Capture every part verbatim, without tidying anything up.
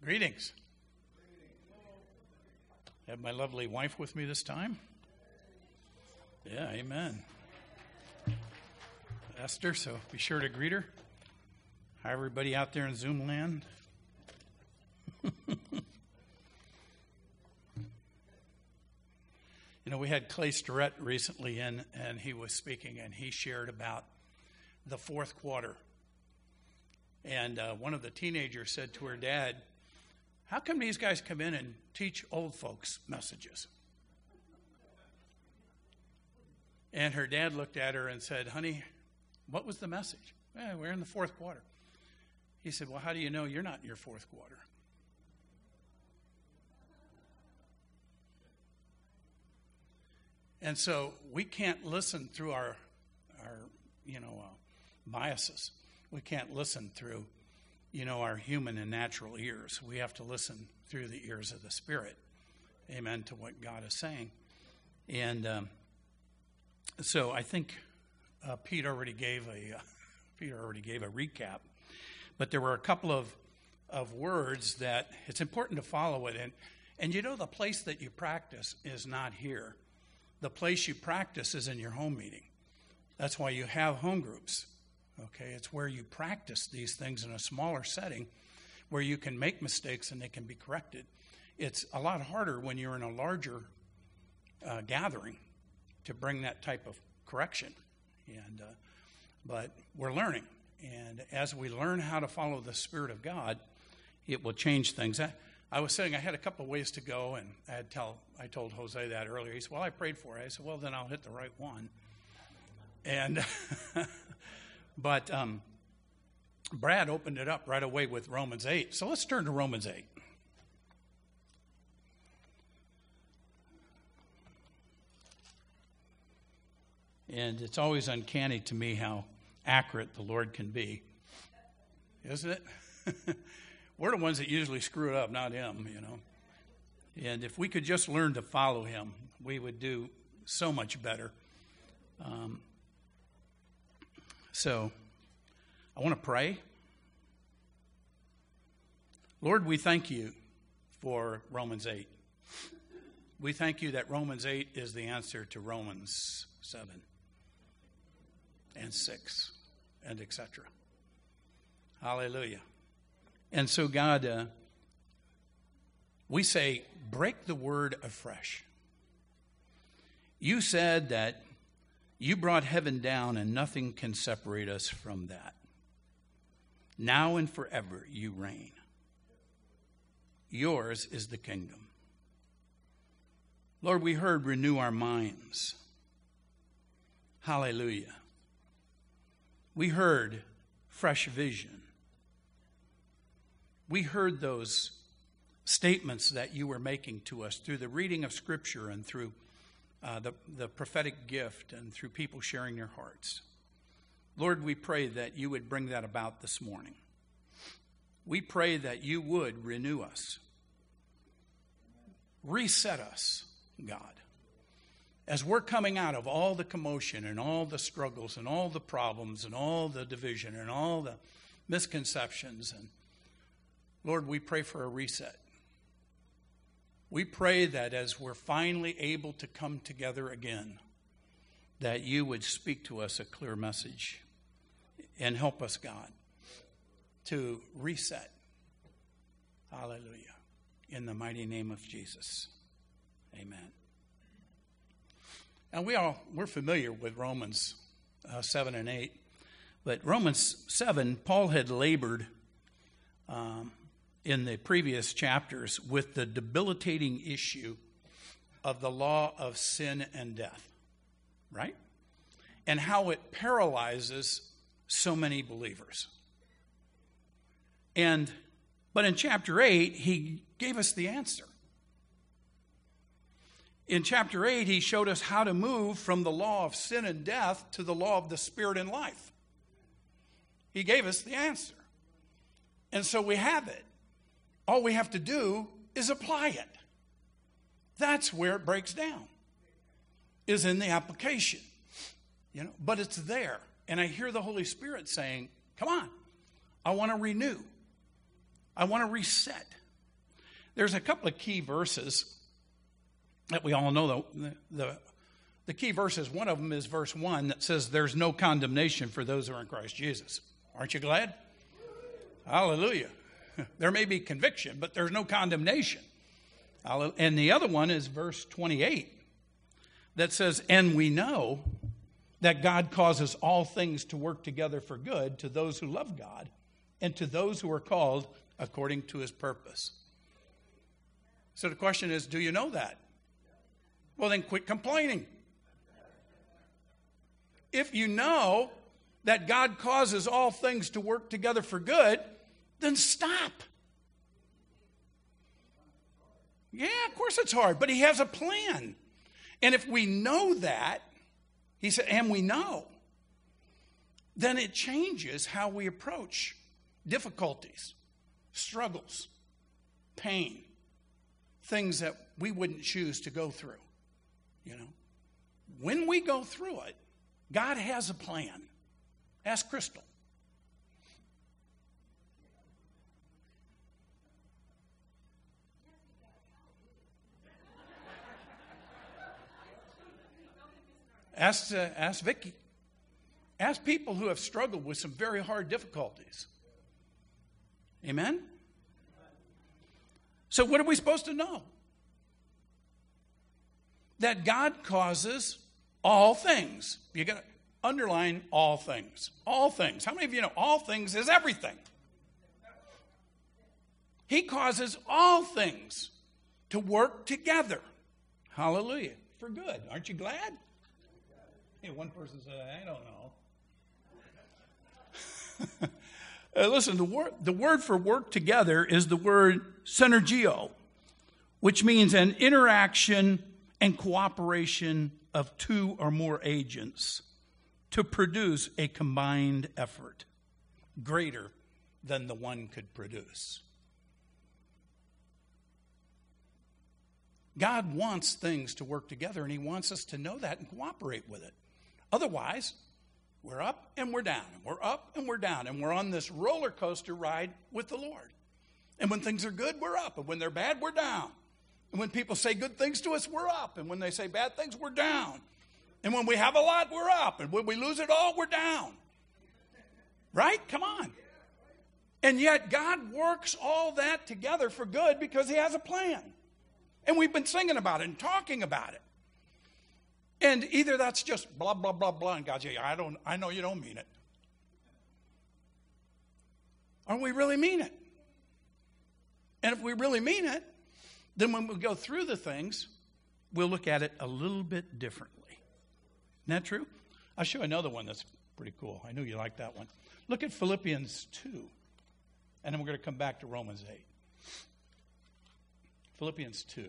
Greetings. I have my lovely wife with me this time. Yeah, amen. Esther, so be sure to greet her. Hi, everybody out there in Zoom land. You know, we had Clay Starrett recently in, and he was speaking, and he shared about the fourth quarter. And uh, one of the teenagers said to her dad, "How come these guys come in and teach old folks messages?" And her dad looked at her and said, "Honey, what was the message?" "Eh, we're in the fourth quarter." He said, "Well, how do you know you're not in your fourth quarter?" And so we can't listen through our, our you know, uh, biases. We can't listen through, you know, our human and natural ears. We have to listen through the ears of the Spirit. Amen, to what God is saying. And um, so I think uh, Pete already gave a uh, Peter already gave a recap, but there were a couple of of words that it's important to follow it. And and you know, the place that you practice is not here. The place you practice is in your home meeting. That's why you have home groups. Okay, it's where you practice these things in a smaller setting where you can make mistakes and they can be corrected. It's a lot harder when you're in a larger uh, gathering to bring that type of correction. And uh, but we're learning. And as we learn how to follow the Spirit of God, it will change things. I, I was saying I had a couple of ways to go, and I had tell I told Jose that earlier. He said, "Well, I prayed for it." I said, "Well, then I'll hit the right one." And but um, Brad opened it up right away with Romans eight. So let's turn to Romans eight. And it's always uncanny to me how accurate the Lord can be, isn't it? We're the ones that usually screw it up, not him, you know. And if we could just learn to follow him, we would do so much better. Um, so I want to pray. Lord, we thank you for Romans eight. We thank you that Romans eight is the answer to Romans seven and six and et cetera. Hallelujah. And so, God, uh, we say, break the word afresh. You said that you brought heaven down and nothing can separate us from that. Now and forever you reign. Yours is the kingdom. Lord, we heard renew our minds. Hallelujah. We heard fresh vision. We heard those statements that you were making to us through the reading of Scripture and through uh, the, the prophetic gift and through people sharing their hearts. Lord, we pray that you would bring that about this morning. We pray that you would renew us. Reset us, God. As we're coming out of all the commotion and all the struggles and all the problems and all the division and all the misconceptions, and Lord, we pray for a reset. We pray that as we're finally able to come together again, that you would speak to us a clear message and help us, God, to reset. Hallelujah. In the mighty name of Jesus. Amen. And we all, we're familiar with Romans uh, seven and eight. But Romans seven, Paul had labored um, in the previous chapters with the debilitating issue of the law of sin and death, right? And how it paralyzes so many believers. And but in chapter eight, he gave us the answer. In chapter eight, he showed us how to move from the law of sin and death to the law of the Spirit and life. He gave us the answer. And so we have it. All we have to do is apply it. That's where it breaks down, is in the application. You know, but it's there. And I hear the Holy Spirit saying, come on, I want to renew. I want to reset. There's a couple of key verses that we all know. The, the, the key verses, one of them is verse one that says there's no condemnation for those who are in Christ Jesus. Aren't you glad? Hallelujah. There may be conviction, but there's no condemnation. And the other one is verse twenty-eight that says, and we know that God causes all things to work together for good to those who love God and to those who are called according to his purpose. So the question is, do you know that? Well, then quit complaining. If you know that God causes all things to work together for good, then stop. Yeah, of course it's hard, but he has a plan. And if we know that, he said, and we know, then it changes how we approach difficulties, struggles, pain, things that we wouldn't choose to go through. You know, when we go through it, God has a plan. Ask Crystal. Ask, uh, ask Vicki. Ask people who have struggled with some very hard difficulties. Amen? So what are we supposed to know? That God causes all things. You got to underline all things. All things. How many of you know all things is everything? He causes all things to work together. Hallelujah. For good. Aren't you glad? Hey, one person said, I don't know. uh, listen, the word, the word for work together is the word synergio, which means an interaction and cooperation of two or more agents to produce a combined effort greater than the one could produce. God wants things to work together, and he wants us to know that and cooperate with it. Otherwise, we're up and we're down, and we're up and we're down, and we're on this roller coaster ride with the Lord. And when things are good, we're up, and when they're bad, we're down. And when people say good things to us, we're up, and when they say bad things, we're down. And when we have a lot, we're up, and when we lose it all, we're down. Right? Come on. And yet God works all that together for good because he has a plan. And we've been singing about it and talking about it. And either that's just blah, blah, blah, blah, and God's, yeah, I don't, I know you don't mean it. Or we really mean it. And if we really mean it, then when we go through the things, we'll look at it a little bit differently. Isn't that true? I'll show you another one that's pretty cool. I knew you liked that one. Look at Philippians two. And then we're going to come back to Romans eight. Philippians two.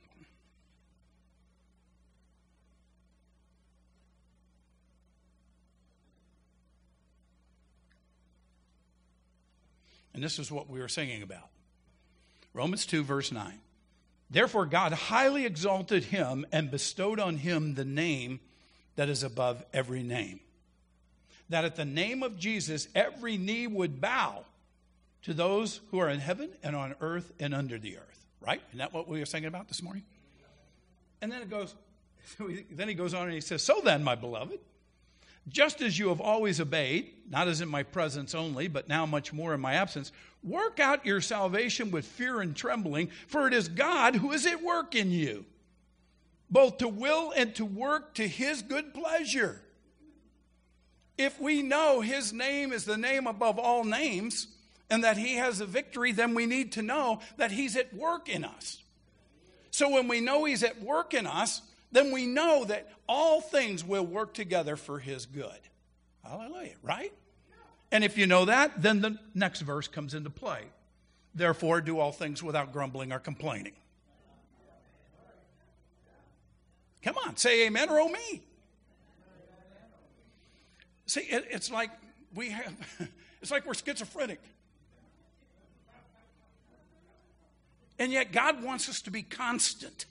And this is what we were singing about. Romans two, verse nine. Therefore God highly exalted him and bestowed on him the name that is above every name. That at the name of Jesus every knee would bow to those who are in heaven and on earth and under the earth. Right? Isn't that what we were singing about this morning? And then it goes, then he goes on and he says, so then, my beloved, just as you have always obeyed, not as in my presence only, but now much more in my absence, work out your salvation with fear and trembling, for it is God who is at work in you, both to will and to work to his good pleasure. If we know his name is the name above all names, and that he has a victory, then we need to know that he's at work in us. So when we know he's at work in us, then we know that all things will work together for his good. Hallelujah, right? And if you know that, then the next verse comes into play. Therefore, do all things without grumbling or complaining. Come on, say amen or oh me. See, it, it's like we have, it's like we're schizophrenic. And yet God wants us to be constant.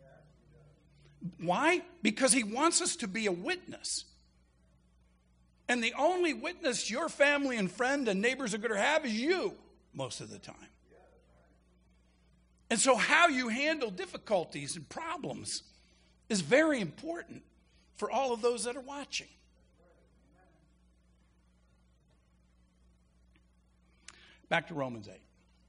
Why? Because he wants us to be a witness. And the only witness your family and friend and neighbors are going to have is you most of the time. And so how you handle difficulties and problems is very important for all of those that are watching. Back to Romans eight.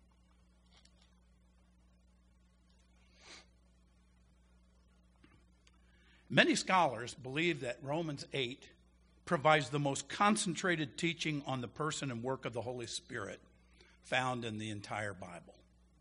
Many scholars believe that Romans eight provides the most concentrated teaching on the person and work of the Holy Spirit found in the entire Bible.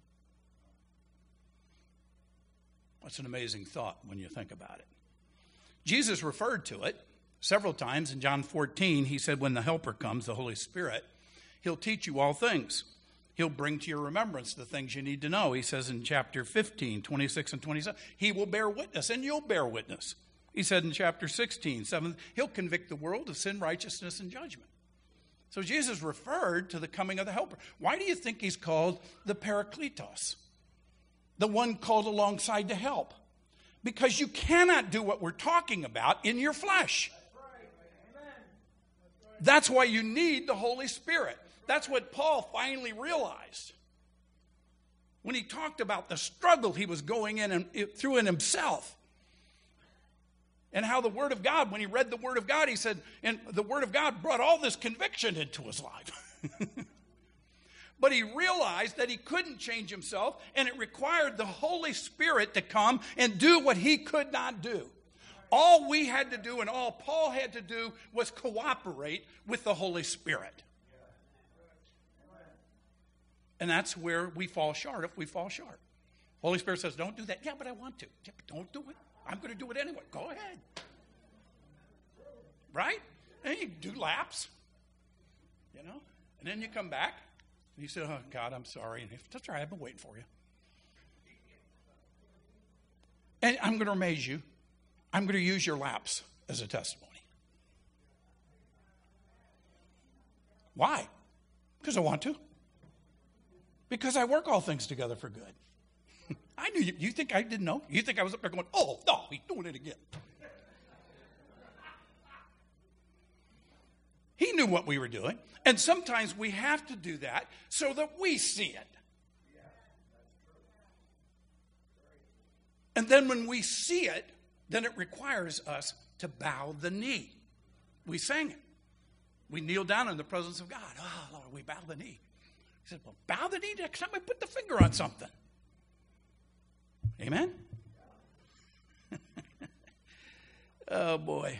That's an amazing thought when you think about it. Jesus referred to it several times. In John fourteen, he said, when the Helper comes, the Holy Spirit, he'll teach you all things. He'll bring to your remembrance the things you need to know. He says in chapter fifteen, twenty-six and twenty-seven, he will bear witness, and you'll bear witness. He said in chapter sixteen, seven, he'll convict the world of sin, righteousness, and judgment. So Jesus referred to the coming of the Helper. Why do you think he's called the Parakletos? The one called alongside to help. Because you cannot do what we're talking about in your flesh. That's why you need the Holy Spirit. That's what Paul finally realized when he talked about the struggle he was going in and through in himself. And how the Word of God, when he read the Word of God, he said, and the Word of God brought all this conviction into his life. But he realized that he couldn't change himself, and it required the Holy Spirit to come and do what he could not do. All we had to do and all Paul had to do was cooperate with the Holy Spirit. And that's where we fall short if we fall short. Holy Spirit says, don't do that. Yeah, but I want to. Yeah, but don't do it. I'm going to do it anyway. Go ahead. Right? And you do laps. You know? And then you come back. And you say, oh, God, I'm sorry. And if, that's all right. I've been waiting for you. And I'm going to amaze you. I'm going to use your laps as a testimony. Why? Because I want to. Because I work all things together for good. I knew you. You think I didn't know? You think I was up there going, oh, no, he's doing it again. He knew what we were doing. And sometimes we have to do that so that we see it. And then when we see it, then it requires us to bow the knee. We sang it. We kneel down in the presence of God. Oh, Lord, we bow the knee. He said, well, bow the knee next time I put the finger on something. Amen? Oh, boy.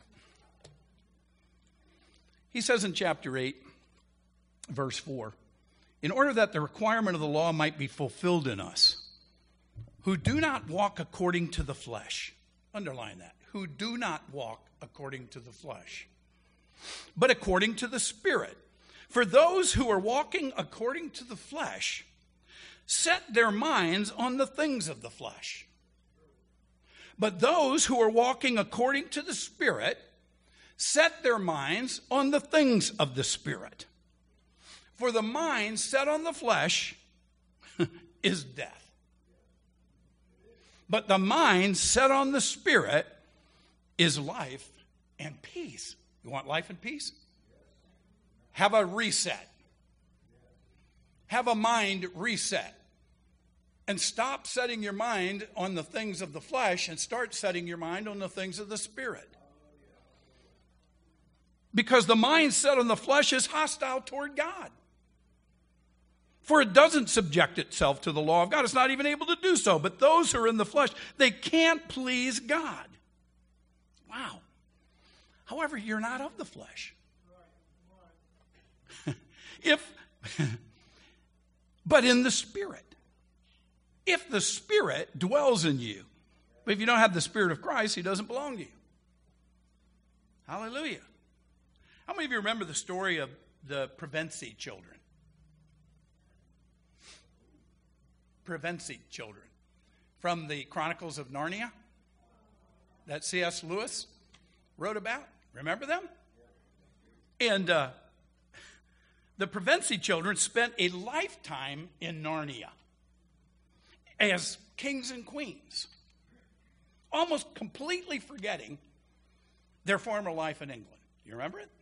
He says in chapter eight, verse four, in order that the requirement of the law might be fulfilled in us, who do not walk according to the flesh. Underline that. Who do not walk according to the flesh, but according to the Spirit. For those who are walking according to the flesh set their minds on the things of the flesh. But those who are walking according to the Spirit set their minds on the things of the Spirit. For the mind set on the flesh is death. But the mind set on the Spirit is life and peace. You want life and peace? Have a reset. Have a mind reset. And stop setting your mind on the things of the flesh and start setting your mind on the things of the Spirit. Because the mind set on the flesh is hostile toward God. For it doesn't subject itself to the law of God. It's not even able to do so. But those who are in the flesh, they can't please God. Wow. However, you're not of the flesh. if, but in the Spirit. If the Spirit dwells in you. But if you don't have the Spirit of Christ, He doesn't belong to you. Hallelujah. How many of you remember the story of the Prevency children? Prevency children. From the Chronicles of Narnia that C S Lewis wrote about. Remember them? And uh, the Prevency children spent a lifetime in Narnia as kings and queens, almost completely forgetting their former life in England. You remember it?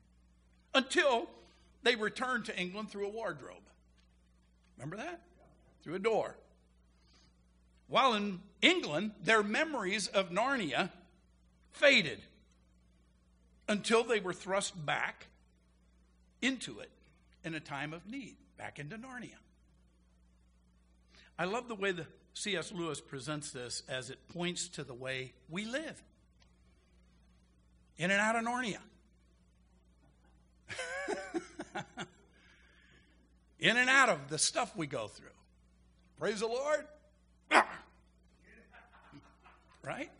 Until they returned to England through a wardrobe. Remember that? through a door. While in England, their memories of Narnia faded until they were thrust back into it in a time of need, back into Narnia. I love the way the C S Lewis presents this as it points to the way we live. In and out of Narnia. In and out of the stuff we go through. Praise the Lord. Right?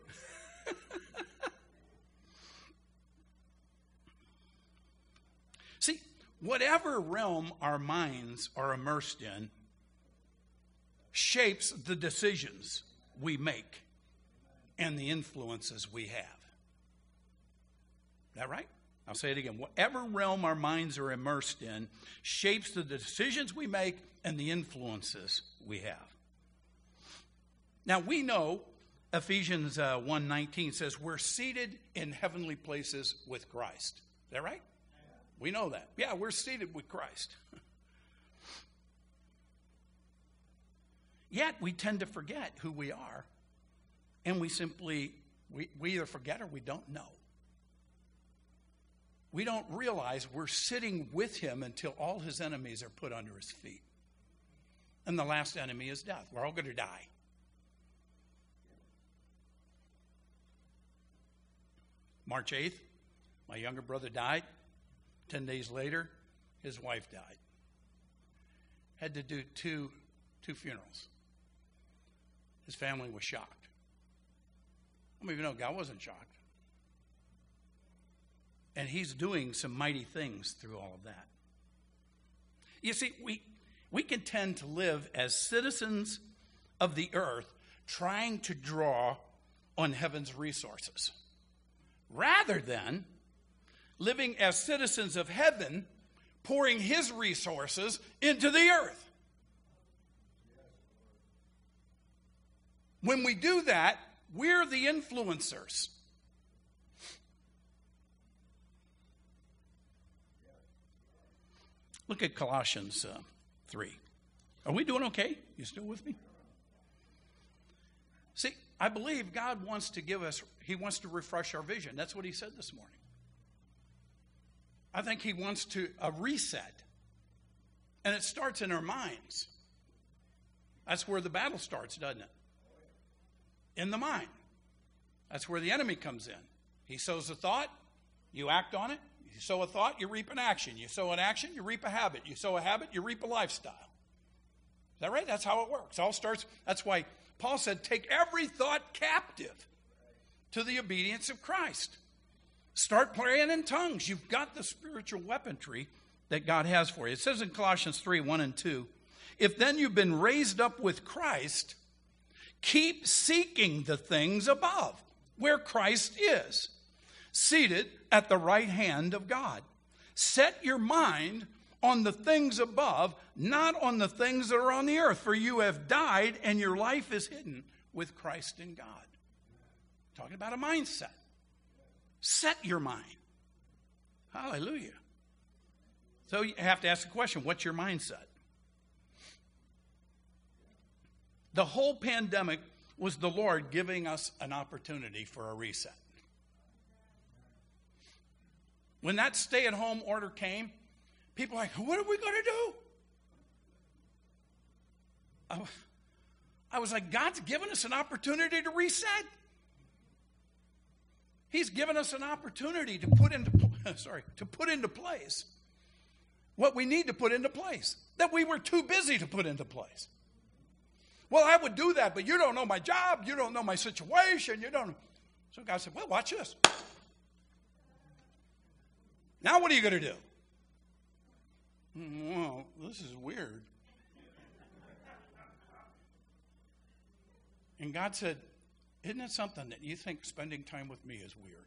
See, whatever realm our minds are immersed in shapes the decisions we make and the influences we have. Is that right? I'll say it again. Whatever realm our minds are immersed in shapes the decisions we make and the influences we have. Now, we know Ephesians uh, one nineteen says we're seated in heavenly places with Christ. Is that right? We know that. Yeah, we're seated with Christ. Yet we tend to forget who we are, and we simply, we, we either forget or we don't know. We don't realize we're sitting with him until all his enemies are put under his feet. And the last enemy is death. We're all going to die. March eighth, my younger brother died. Ten days later, his wife died. Had to do two, two funerals. His family was shocked. I mean, you know, God wasn't shocked. And he's doing some mighty things through all of that. You see, we, we can tend to live as citizens of the earth trying to draw on heaven's resources, rather than living as citizens of heaven, pouring his resources into the earth. When we do that, we're the influencers. Look at Colossians uh, three. Are we doing okay? You still with me? See, I believe God wants to give us, he wants to refresh our vision. That's what he said this morning. I think he wants to a reset. And it starts in our minds. That's where the battle starts, doesn't it? In the mind. That's where the enemy comes in. He sows a thought, you act on it. You sow a thought, you reap an action. You sow an action, you reap a habit. You sow a habit, you reap a lifestyle. Is that right? That's how it works. It all starts, that's why Paul said, take every thought captive to the obedience of Christ. Start praying in tongues. You've got the spiritual weaponry that God has for you. It says in Colossians three, one and two, if then you've been raised up with Christ, keep seeking the things above, where Christ is, seated at the right hand of God. Set your mind on the things above, not on the things that are on the earth, for you have died and your life is hidden with Christ in God. Talking about a mindset. Set your mind. Hallelujah. So you have to ask the question, what's your mindset? The whole pandemic was the Lord giving us an opportunity for a reset. When that stay-at-home order came, people were like, what are we going to do? I, I was like, God's given us an opportunity to reset. He's given us an opportunity to put into sorry, to put into place what we need to put into place that we were too busy to put into place. Well, I would do that, but you don't know my job. You don't know my situation. You don't. So God said, well, watch this. Now what are you going to do? Well, this is weird. And God said, isn't it something that you think spending time with me is weird?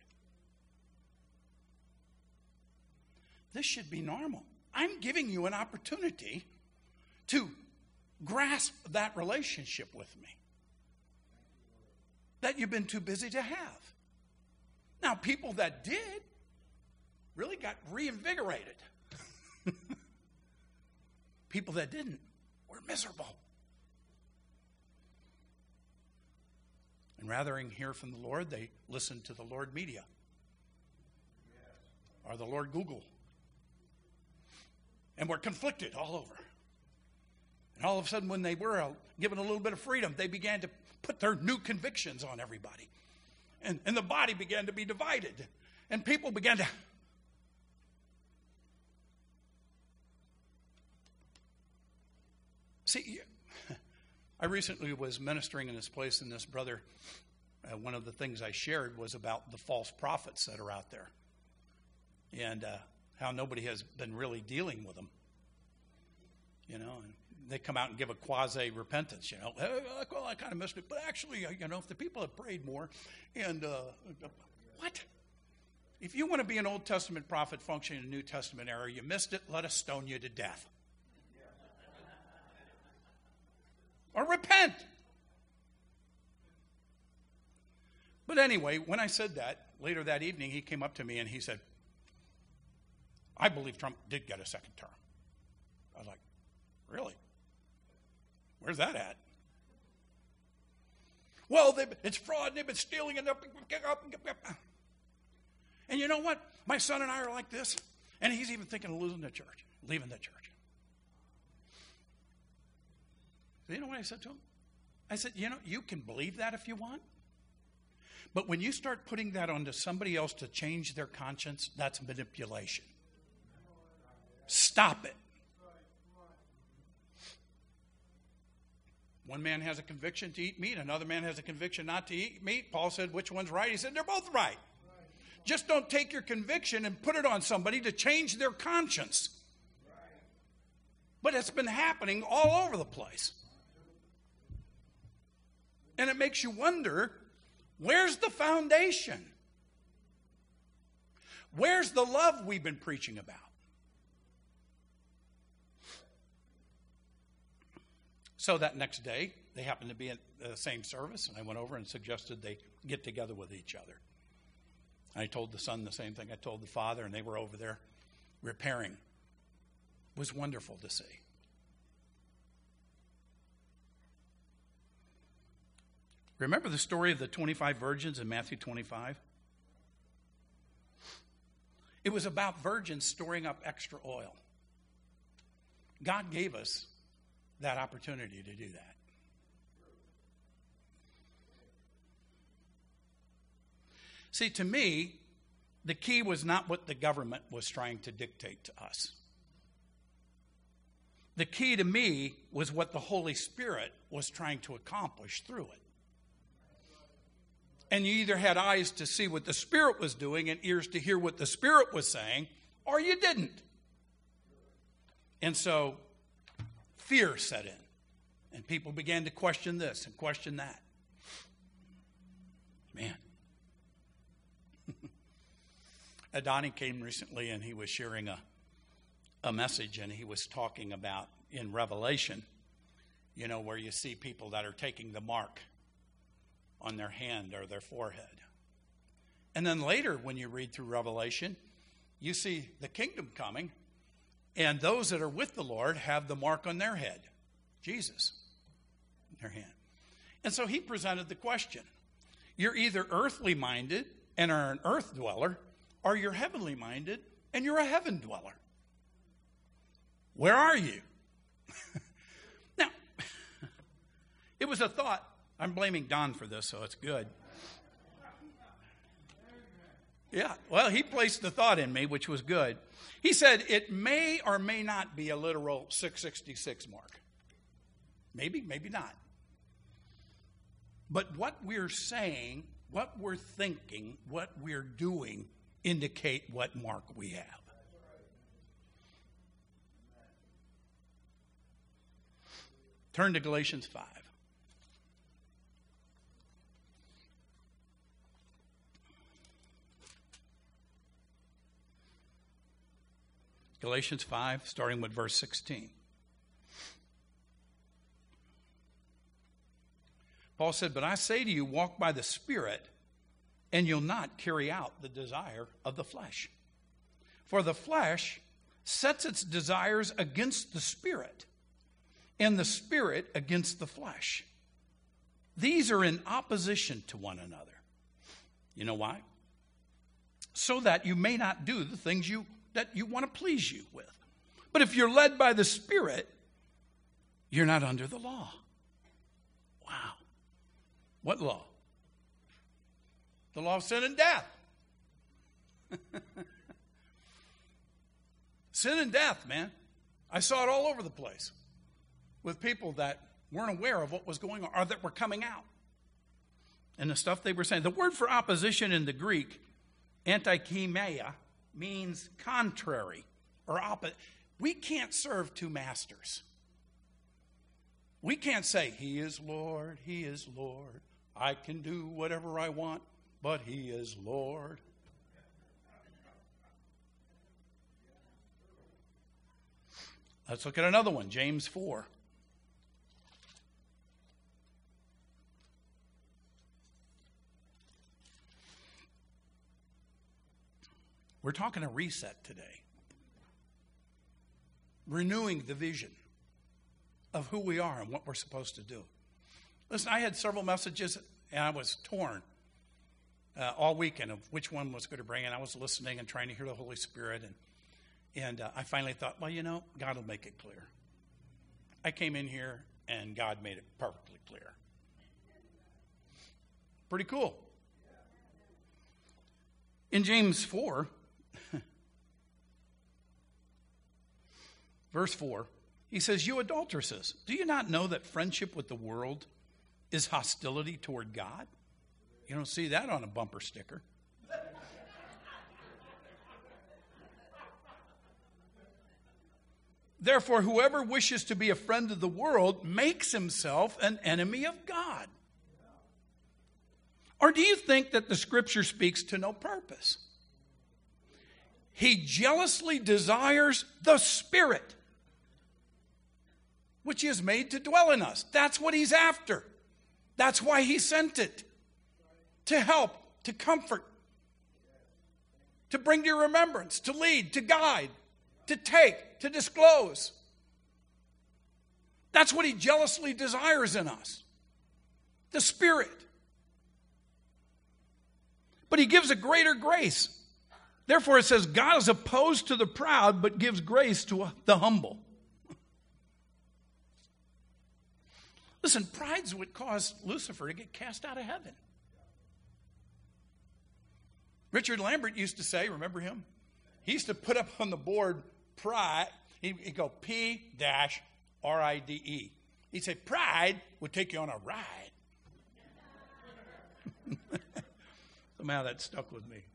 This should be normal. I'm giving you an opportunity to grasp that relationship with me that you've been too busy to have. Now, people that did really got reinvigorated. People that didn't were miserable. And rather than hear from the Lord, they listen to the Lord media. Or the Lord Google. And were conflicted all over. And all of a sudden, when they were given a little bit of freedom, they began to put their new convictions on everybody. And, and the body began to be divided. And people began to... See, I recently was ministering in this place, and this brother, uh, one of the things I shared was about the false prophets that are out there. And uh, how nobody has been really dealing with them. You know, and they come out and give a quasi-repentance, you know. Hey, well, I kind of missed it. But actually, you know, if the people had prayed more, and uh, what? If you want to be an Old Testament prophet functioning in a New Testament era, you missed it, let us stone you to death. Or repent. But anyway, when I said that, later that evening, he came up to me and he said, I believe Trump did get a second term. I was like, really? Where's that at? Well, it's fraud, and they've been stealing it. And you know what? My son and I are like this, and he's even thinking of losing the church, leaving the church. So you know what I said to him? I said, you know, you can believe that if you want. But when you start putting that onto somebody else to change their conscience, that's manipulation. Stop it. One man has a conviction to eat meat. Another man has a conviction not to eat meat. Paul said, which one's right? He said, they're both right. Just don't take your conviction and put it on somebody to change their conscience. But it's been happening all over the place. And it makes you wonder, where's the foundation? Where's the love we've been preaching about? So that next day, they happened to be in the same service, and I went over and suggested they get together with each other. I told the son the same thing I told the father, and they were over there repairing. It was wonderful to see. Remember the story of the twenty-five virgins in Matthew twenty-five? It was about virgins storing up extra oil. God gave us that opportunity to do that. See, to me, the key was not what the government was trying to dictate to us. The key to me was what the Holy Spirit was trying to accomplish through it. And you either had eyes to see what the Spirit was doing and ears to hear what the Spirit was saying, or you didn't. And so fear set in. And people began to question this and question that. Man. Adani came recently and he was sharing a, a message, and he was talking about in Revelation, you know, where you see people that are taking the mark on their hand or their forehead. And then later, when you read through Revelation, you see the kingdom coming, and those that are with the Lord have the mark on their head, Jesus, in their hand. And so he presented the question. You're either earthly minded and are an earth dweller, or you're heavenly minded and you're a heaven dweller. Where are you? Now, it was a thought. I'm blaming Don for this, so it's good. Yeah, well, he placed the thought in me, which was good. He said it may or may not be a literal six sixty-six mark. Maybe, maybe not. But what we're saying, what we're thinking, what we're doing indicate what mark we have. Turn to Galatians five. Galatians five, starting with verse sixteen. Paul said, but I say to you, walk by the Spirit, and you'll not carry out the desire of the flesh. For the flesh sets its desires against the Spirit, and the Spirit against the flesh. These are in opposition to one another. You know why? So that you may not do the things you that you want to please you with. But if you're led by the Spirit, you're not under the law. Wow. What law? The law of sin and death. Sin and death, man. I saw it all over the place with people that weren't aware of what was going on or that were coming out. And the stuff they were saying. The word for opposition in the Greek, antikeimeia, means contrary or opposite. We can't serve two masters. We can't say, He is Lord, He is Lord. I can do whatever I want, but He is Lord. Let's look at another one, James four. We're talking a reset today. Renewing the vision of who we are and what we're supposed to do. Listen, I had several messages, and I was torn uh, all weekend of which one was going to bring. And I was listening and trying to hear the Holy Spirit. And, and uh, I finally thought, well, you know, God will make it clear. I came in here, and God made it perfectly clear. Pretty cool. In James four, verse four, he says, you adulteresses, do you not know that friendship with the world is hostility toward God? You don't see that on a bumper sticker. Therefore, whoever wishes to be a friend of the world makes himself an enemy of God. Or do you think that the Scripture speaks to no purpose? He jealously desires the Spirit, which He has made to dwell in us. That's what He's after. That's why He sent it. To help, to comfort, to bring to your remembrance, to lead, to guide, to take, to disclose. That's what He jealously desires in us. The Spirit. But He gives a greater grace. Therefore it says, God is opposed to the proud, but gives grace to the humble. Listen, pride's what caused Lucifer to get cast out of heaven. Richard Lambert used to say, remember him? He used to put up on the board pride. He'd, he'd go P dash R I D E. He'd say, pride would take you on a ride. Somehow that stuck with me.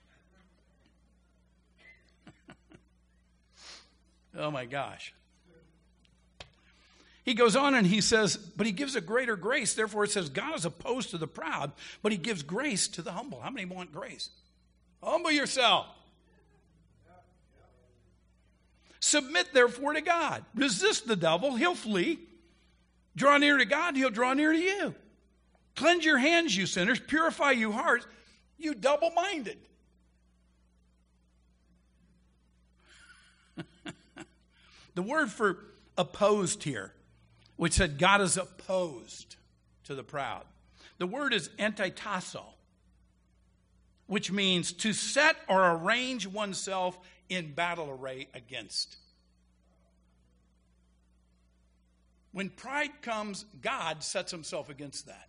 Oh my gosh. He goes on and he says, but He gives a greater grace. Therefore it says, God is opposed to the proud, but He gives grace to the humble. How many want grace? Humble yourself. Submit therefore to God. Resist the devil, he'll flee. Draw near to God, He'll draw near to you. Cleanse your hands, you sinners. Purify you hearts, you double-minded. The word for opposed here, which said God is opposed to the proud. The word is antitasso, which means to set or arrange oneself in battle array against. When pride comes, God sets Himself against that.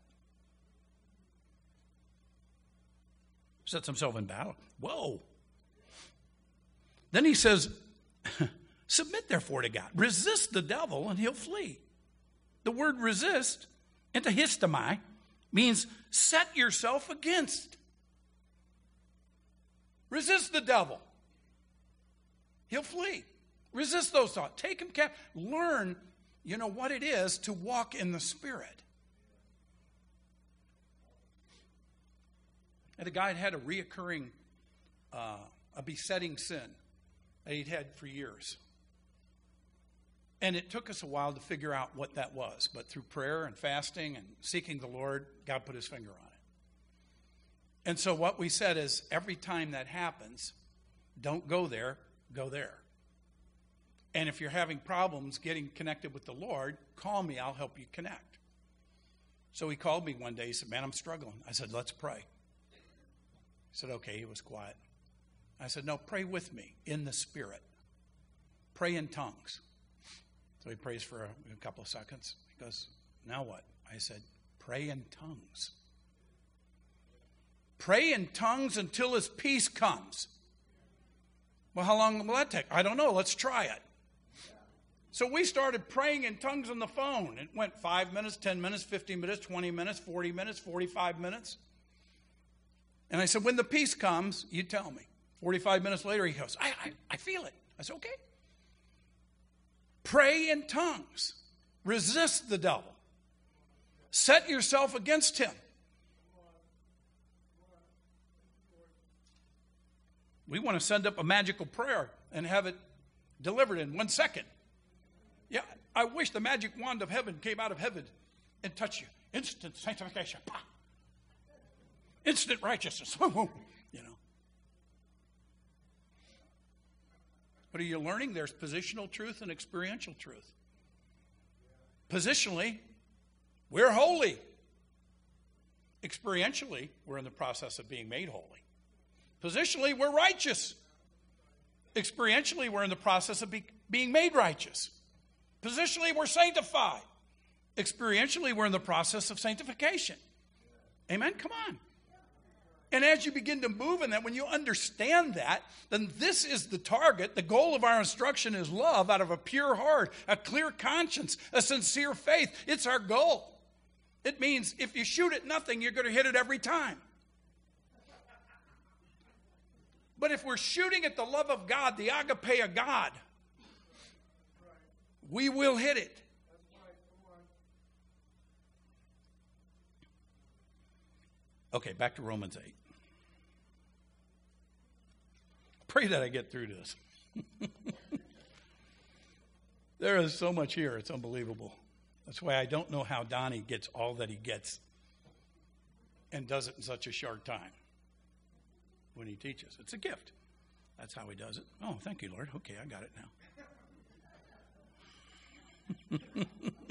Sets Himself in battle. Whoa. Then He says, submit therefore to God. Resist the devil and he'll flee. The word resist, antihistemi, means set yourself against. Resist the devil. He'll flee. Resist those thoughts. Take him captive. Learn, you know, what it is to walk in the Spirit. And a guy had had a reoccurring, uh, a besetting sin that he'd had for years. And it took us a while to figure out what that was. But through prayer and fasting and seeking the Lord, God put His finger on it. And so what we said is, every time that happens, don't go there, go there. And if you're having problems getting connected with the Lord, call me, I'll help you connect. So he called me one day. He said, man, I'm struggling. I said, let's pray. He said, okay. He was quiet. I said, no, pray with me in the Spirit. Pray in tongues. So he prays for a, a couple of seconds. He goes, now what? I said, pray in tongues. Pray in tongues until his peace comes. Well, how long will that take? I don't know. Let's try it. So we started praying in tongues on the phone. It went five minutes, ten minutes, fifteen minutes, twenty minutes, forty minutes, forty-five minutes. And I said, when the peace comes, you tell me. forty-five minutes later, he goes, I, I, I feel it. I said, okay. Pray in tongues. Resist the devil. Set yourself against him. We want to send up a magical prayer and have it delivered in one second. Yeah, I wish the magic wand of heaven came out of heaven and touched you. Instant sanctification. Bah. Instant righteousness. You know. What are you learning? There's positional truth and experiential truth. Positionally, we're holy. Experientially, we're in the process of being made holy. Positionally, we're righteous. Experientially, we're in the process of be, being made righteous. Positionally, we're sanctified. Experientially, we're in the process of sanctification. Amen? Come on. And as you begin to move in that, when you understand that, then this is the target. The goal of our instruction is love out of a pure heart, a clear conscience, a sincere faith. It's our goal. It means if you shoot at nothing, you're going to hit it every time. But if we're shooting at the love of God, the agape of God, we will hit it. Okay, back to Romans eight. Pray that I get through this. There is so much here, it's unbelievable. That's why I don't know how Donnie gets all that he gets and does it in such a short time when he teaches. It's a gift. That's how he does it. Oh, thank you, Lord. Okay, I got it now.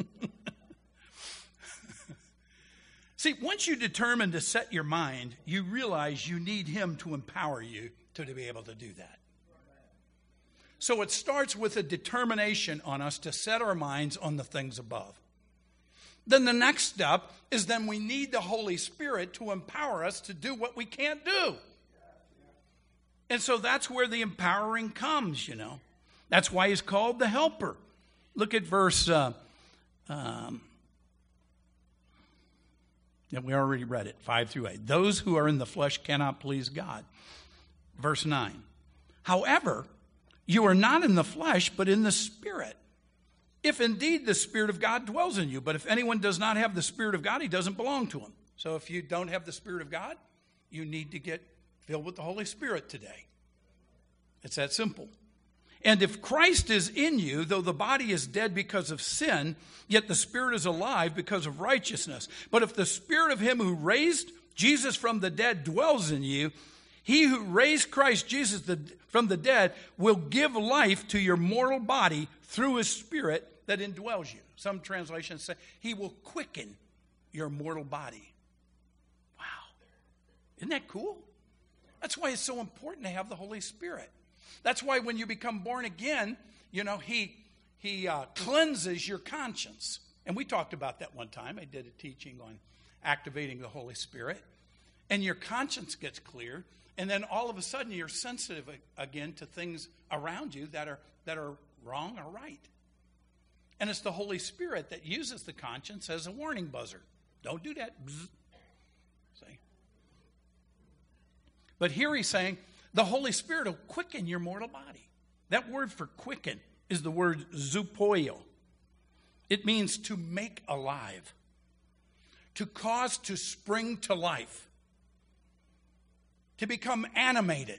See, once you determine to set your mind, you realize you need him to empower you to, to be able to do that. So it starts with a determination on us to set our minds on the things above. Then the next step is then we need the Holy Spirit to empower us to do what we can't do. And so that's where the empowering comes, you know. That's why he's called the helper. Look at verse, uh, um, yeah, we already read it, five through eight. Those who are in the flesh cannot please God. Verse nine. However, you are not in the flesh, but in the Spirit. If indeed the Spirit of God dwells in you. But if anyone does not have the Spirit of God, he doesn't belong to him. So if you don't have the Spirit of God, you need to get filled with the Holy Spirit today. It's that simple. And if Christ is in you, though the body is dead because of sin, yet the Spirit is alive because of righteousness. But if the Spirit of him who raised Jesus from the dead dwells in you, he who raised Christ Jesus from the dead will give life to your mortal body through his Spirit that indwells you. Some translations say he will quicken your mortal body. Wow. Isn't that cool? That's why it's so important to have the Holy Spirit. That's why when you become born again, you know, he, he uh, cleanses your conscience. And we talked about that one time. I did a teaching on activating the Holy Spirit. And your conscience gets clear. And then all of a sudden you're sensitive again to things around you that are, that are wrong or right. And it's the Holy Spirit that uses the conscience as a warning buzzer. Don't do that. Bzz. See? But here he's saying, the Holy Spirit will quicken your mortal body. That word for quicken is the word zupoio. It means to make alive, to cause to spring to life, to become animated.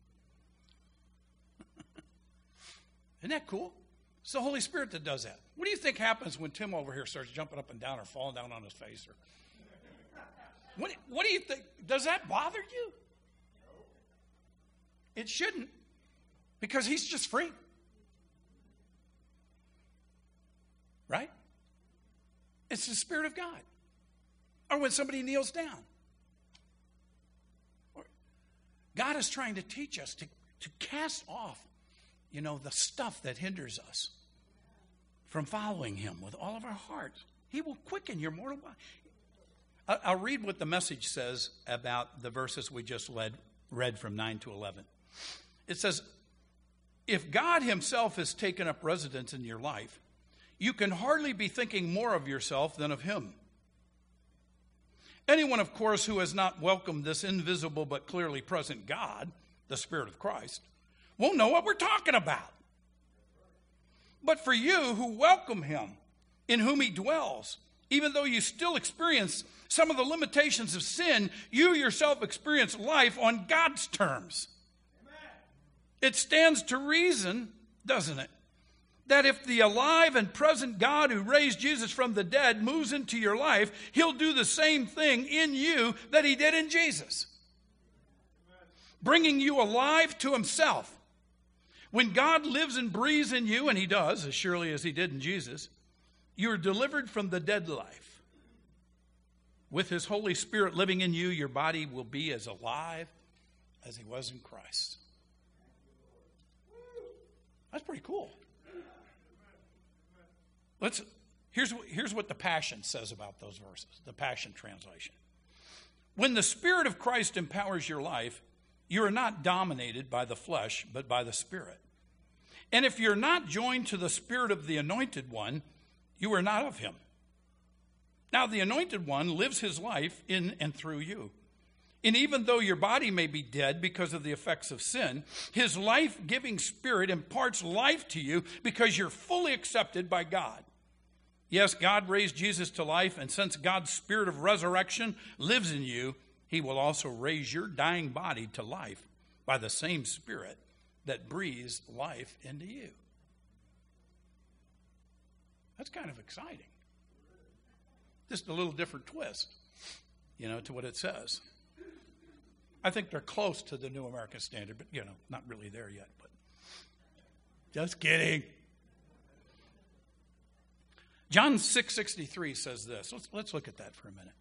Isn't that cool? It's the Holy Spirit that does that. What do you think happens when Tim over here starts jumping up and down or falling down on his face? Or what, what do you think? Does that bother you? It shouldn't, because he's just free. Right? It's the Spirit of God. or when somebody kneels down. God is trying to teach us to, to cast off, you know, the stuff that hinders us from following him with all of our hearts. He will quicken your mortal body. I'll read what the Message says about the verses we just read, read from nine to eleven. It says, if God himself has taken up residence in your life, you can hardly be thinking more of yourself than of him. Anyone, of course, who has not welcomed this invisible but clearly present God, the Spirit of Christ, won't know what we're talking about. But for you who welcome him, in whom he dwells, even though you still experience some of the limitations of sin, you yourself experience life on God's terms. Amen. It stands to reason, doesn't it, that if the alive and present God who raised Jesus from the dead moves into your life, he'll do the same thing in you that he did in Jesus, bringing you alive to himself. When God lives and breathes in you, and he does, as surely as he did in Jesus, you are delivered from the dead life. With his Holy Spirit living in you, your body will be as alive as he was in Christ. That's pretty cool. Let's, here's, here's what the Passion says about those verses, the Passion translation. When the Spirit of Christ empowers your life, you are not dominated by the flesh, but by the Spirit. And if you're not joined to the Spirit of the Anointed One, you are not of him. Now, the Anointed One lives his life in and through you. And even though your body may be dead because of the effects of sin, his life-giving Spirit imparts life to you because you're fully accepted by God. Yes, God raised Jesus to life, and since God's Spirit of resurrection lives in you, he will also raise your dying body to life by the same Spirit that breathes life into you. That's kind of exciting. Just a little different twist, you know, to what it says. I think they're close to the New American Standard, but, you know, not really there yet. But just kidding. John six sixty-three says this. Let's, let's look at that for a minute.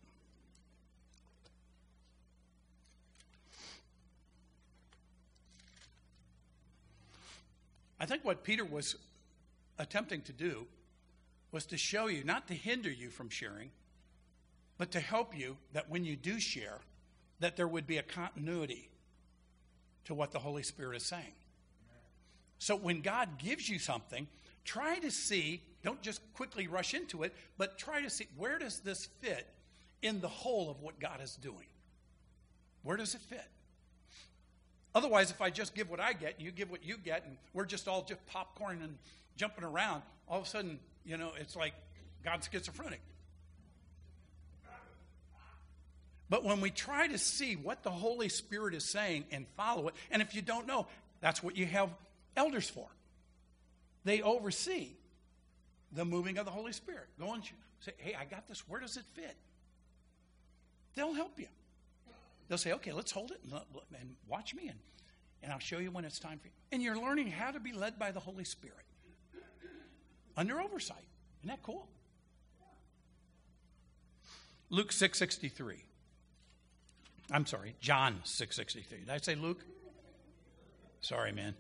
I think what Peter was attempting to do was to show you, not to hinder you from sharing, but to help you that when you do share, that there would be a continuity to what the Holy Spirit is saying. So when God gives you something, try to see, don't just quickly rush into it, but try to see, where does this fit in the whole of what God is doing? Where does it fit? Otherwise, if I just give what I get, and you give what you get, and we're just all just popcorn and jumping around, all of a sudden, you know, it's like God's schizophrenic. But when we try to see what the Holy Spirit is saying and follow it, and if you don't know, that's what you have elders for. They oversee the moving of the Holy Spirit. Go and say, hey, I got this. Where does it fit? They'll help you. They'll say, okay, let's hold it and, and watch me, and, and I'll show you when it's time for you. And you're learning how to be led by the Holy Spirit under oversight. Isn't that cool? Luke six sixty-three. I'm sorry, John six sixty-three. Did I say Luke? Sorry, man.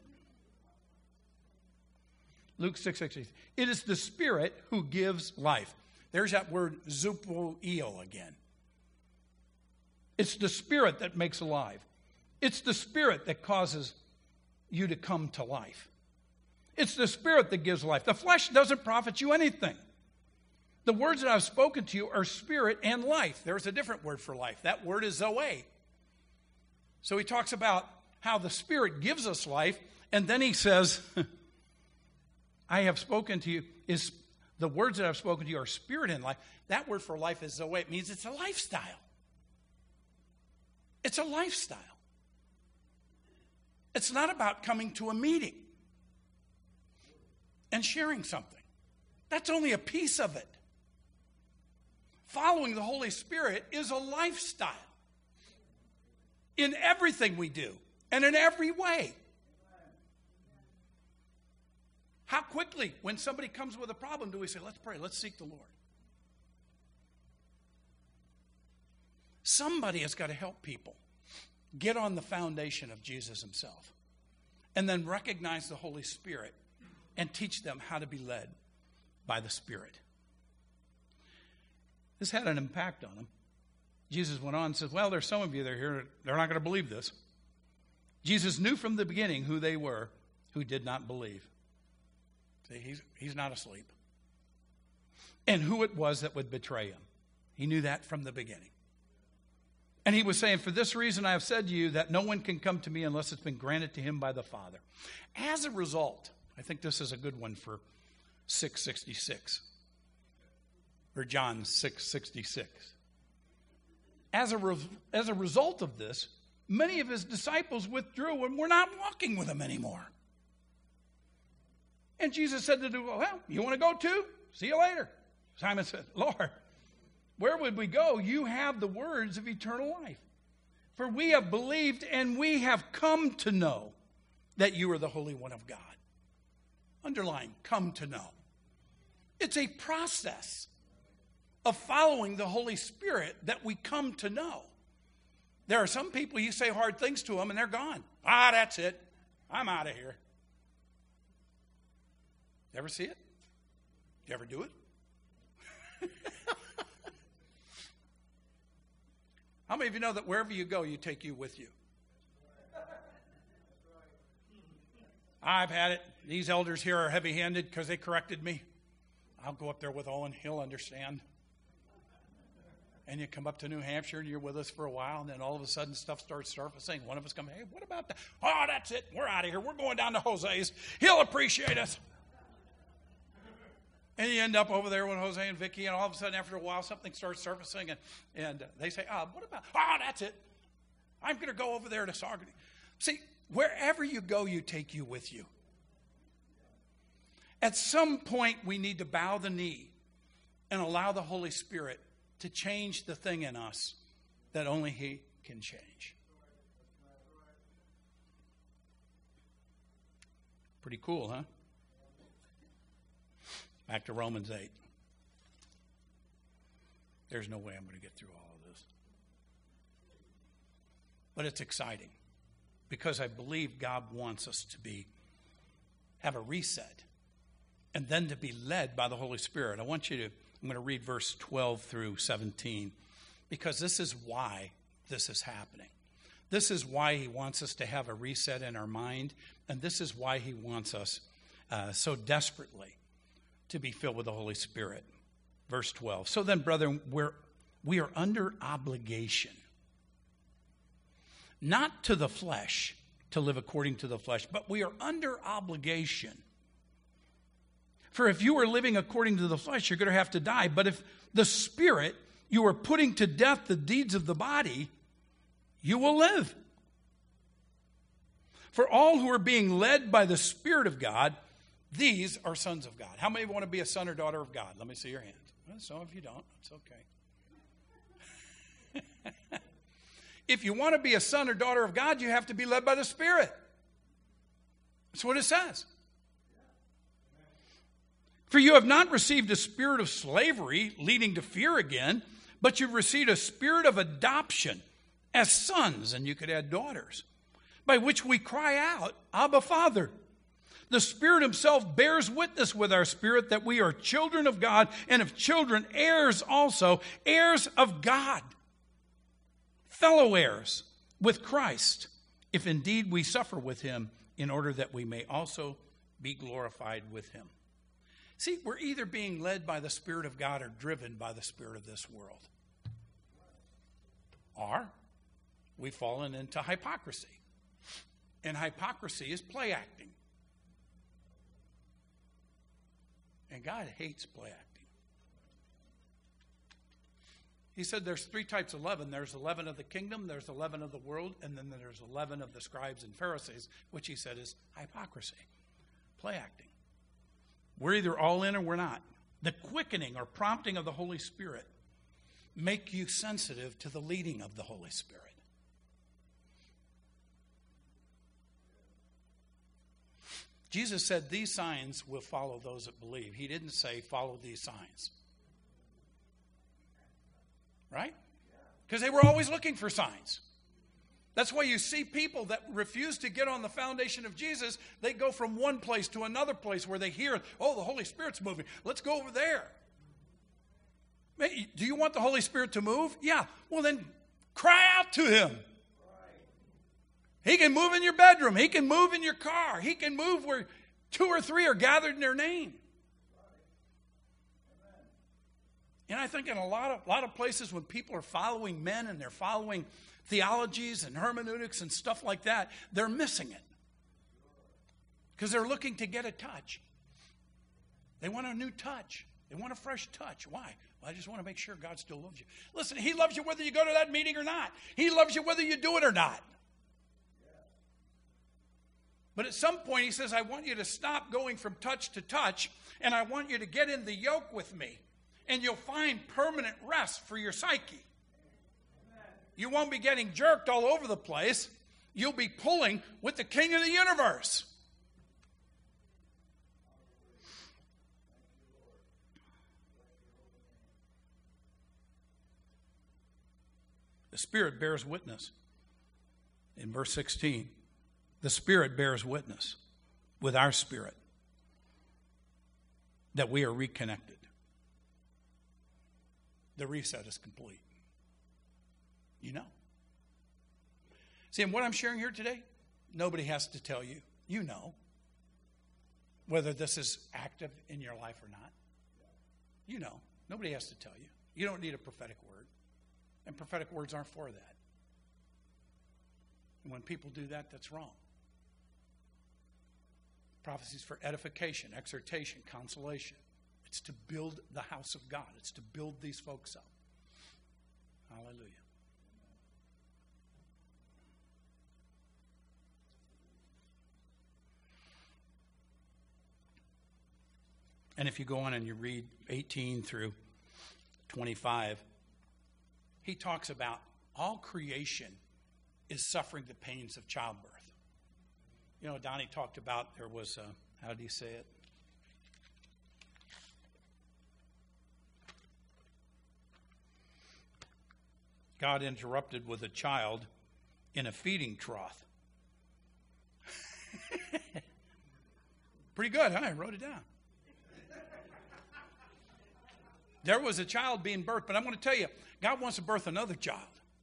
Luke six sixty-three. It is the Spirit who gives life. There's that word zupoio again. It's the Spirit that makes alive. It's the Spirit that causes you to come to life. It's the Spirit that gives life. The flesh doesn't profit you anything. The words that I've spoken to you are spirit and life. There's a different word for life. That word is zoe. So he talks about how the Spirit gives us life, and then he says, I have spoken to you, is the words that I've spoken to you are spirit and life. That word for life is zoe. It means it's a lifestyle. It's a lifestyle. It's not about coming to a meeting and sharing something. That's only a piece of it. Following the Holy Spirit is a lifestyle in everything we do and in every way. How quickly, when somebody comes with a problem, do we say, let's pray, let's seek the Lord? Somebody has got to help people get on the foundation of Jesus himself and then recognize the Holy Spirit and teach them how to be led by the Spirit. This had an impact on them. Jesus went on and said, well, there's some of you that are here, they're not going to believe this. Jesus knew from the beginning who they were who did not believe. See, he's, he's not asleep. And who it was that would betray him. He knew that from the beginning. And he was saying, for this reason I have said to you that no one can come to me unless it's been granted to him by the Father. As a result, I think this is a good one for six sixty-six. Or John six sixty-six. As a, re- as a result of this, many of his disciples withdrew and were not walking with him anymore. And Jesus said to them, well, you want to go too? See you later. Simon said, Lord, where would we go? You have the words of eternal life. For we have believed and we have come to know that you are the Holy One of God. Underline, come to know. It's a process of following the Holy Spirit that we come to know. There are some people, you say hard things to them and they're gone. Ah, that's it. I'm out of here. You ever see it? Did you ever do it? How many of you know that wherever you go, you take you with you? I've had it. These elders here are heavy-handed because they corrected me. I'll go up there with Owen. He'll understand. And you come up to New Hampshire and you're with us for a while, and then all of a sudden stuff starts surfacing. One of us comes, hey, what about that? Oh, that's it. We're out of here. We're going down to Jose's. He'll appreciate us. And you end up over there with Jose and Vicky, and all of a sudden, after a while, something starts surfacing, and, and they say, oh, what about, oh, that's it. I'm going to go over there to Saugerty. See, wherever you go, you take you with you. At some point, we need to bow the knee and allow the Holy Spirit to change the thing in us that only he can change. Pretty cool, huh? Back to Romans eight. There's no way I'm going to get through all of this. But it's exciting because I believe God wants us to be have a reset and then to be led by the Holy Spirit. I want you to, I'm going to read verse twelve through seventeen because this is why this is happening. This is why he wants us to have a reset in our mind, and this is why he wants us uh, so desperately to be filled with the Holy Spirit. Verse twelve. So then, brethren, we're, we are under obligation, not to the flesh, to live according to the flesh, but we are under obligation. For if you are living according to the flesh, you're going to have to die. But if the Spirit, you are putting to death the deeds of the body, you will live. For all who are being led by the Spirit of God, these are sons of God. How many want to be a son or daughter of God? Let me see your hands. Well, some of you don't. It's okay. If you want to be a son or daughter of God, you have to be led by the Spirit. That's what it says. For you have not received a spirit of slavery leading to fear again, but you've received a spirit of adoption as sons, and you could add daughters, by which we cry out, Abba, Father. The Spirit himself bears witness with our spirit that we are children of God, and if children, heirs also, heirs of God, fellow heirs with Christ, if indeed we suffer with him, in order that we may also be glorified with him. See, we're either being led by the Spirit of God or driven by the spirit of this world. Or we've fallen into hypocrisy. And hypocrisy is play acting. And God hates play acting. He said there's three types of leaven. There's the leaven of the kingdom, there's the leaven of the world, and then there's the leaven of the scribes and Pharisees, which he said is hypocrisy, play acting. We're either all in or we're not. The quickening or prompting of the Holy Spirit make you sensitive to the leading of the Holy Spirit. Jesus said these signs will follow those that believe. He didn't say follow these signs. Right? Because they were always looking for signs. That's why you see people that refuse to get on the foundation of Jesus. They go from one place to another place where they hear, oh, the Holy Spirit's moving. Let's go over there. Do you want the Holy Spirit to move? Yeah. Well, then cry out to Him. He can move in your bedroom. He can move in your car. He can move where two or three are gathered in their name. And I think in a lot of, lot of places when people are following men and they're following theologies and hermeneutics and stuff like that, they're missing it. Because they're looking to get a touch. They want a new touch. They want a fresh touch. Why? Well, I just want to make sure God still loves you. Listen, He loves you whether you go to that meeting or not. He loves you whether you do it or not. But at some point He says, I want you to stop going from touch to touch, and I want you to get in the yoke with me, and you'll find permanent rest for your psyche. You won't be getting jerked all over the place. You'll be pulling with the King of the universe. The Spirit bears witness. In verse sixteen, the Spirit bears witness with our spirit that we are reconnected. The reset is complete. You know. See, and what I'm sharing here today, nobody has to tell you. You know whether this is active in your life or not. You know. Nobody has to tell you. You don't need a prophetic word. And prophetic words aren't for that. And when people do that, that's wrong. Prophecy is for edification, exhortation, consolation. It's to build the house of God. It's to build these folks up. Hallelujah. And if you go on and you read eighteen through twenty-five, he talks about all creation is suffering the pains of childbirth. You know, Donnie talked about there was, a, how did he say it? God interrupted with a child in a feeding trough. Pretty good, huh? I wrote it down. There was a child being birthed, but I'm going to tell you, God wants to birth another child.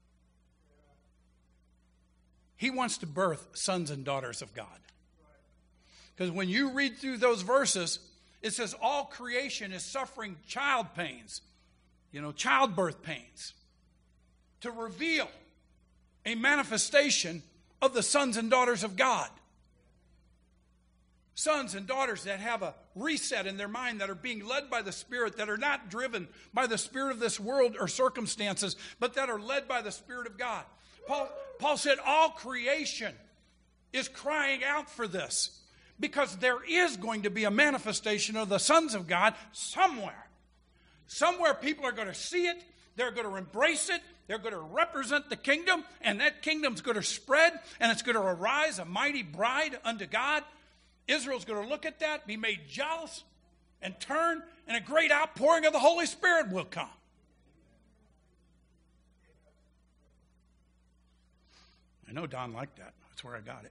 He wants to birth sons and daughters of God. Because when you read through those verses, it says all creation is suffering child pains, you know, childbirth pains, to reveal a manifestation of the sons and daughters of God. Sons and daughters that have a reset in their mind, that are being led by the Spirit, that are not driven by the spirit of this world or circumstances, but that are led by the Spirit of God. Paul, Paul said all creation is crying out for this, because there is going to be a manifestation of the sons of God somewhere. Somewhere people are going to see it, they're going to embrace it, they're going to represent the kingdom, and that kingdom's going to spread, and it's going to arise a mighty bride unto God. Israel's going to look at that, be made jealous, and turn, and a great outpouring of the Holy Spirit will come. I know Don liked that. That's where I got it.